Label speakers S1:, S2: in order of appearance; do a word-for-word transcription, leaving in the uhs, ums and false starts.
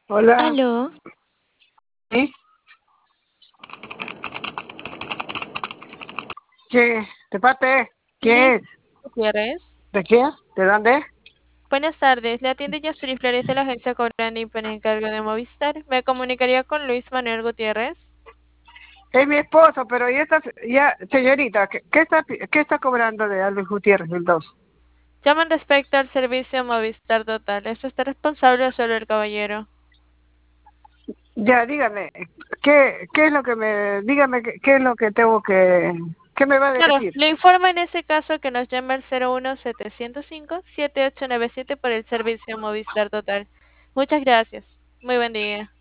S1: Hola,
S2: Aló,
S1: ¿sí? ¿Qué? ¿De parte? ¿Quién
S2: Liz
S1: es?
S2: Gutiérrez.
S1: ¿De quién? ¿De dónde?
S2: Buenas tardes, le atiende Yasuri Flores de la agencia Cobrani por encargo de Movistar. Me comunicaría con Luis Manuel Gutiérrez.
S1: Es mi esposo, pero ¿y esta se- ya, señorita, ¿qué, qué está, pi- qué está cobrando de Alves Gutiérrez el dos?
S2: Llaman respecto al servicio Movistar Total. ¿Esto está responsable o solo el caballero?
S1: Ya, dígame, ¿qué, qué es lo que me, dígame qué, qué es lo que tengo que, qué me va a
S2: Claro,
S1: decir?
S2: le informa en ese caso que nos llama al cero uno setecientos cinco siete ocho nueve siete por el servicio Movistar Total. Muchas gracias. Muy buen día.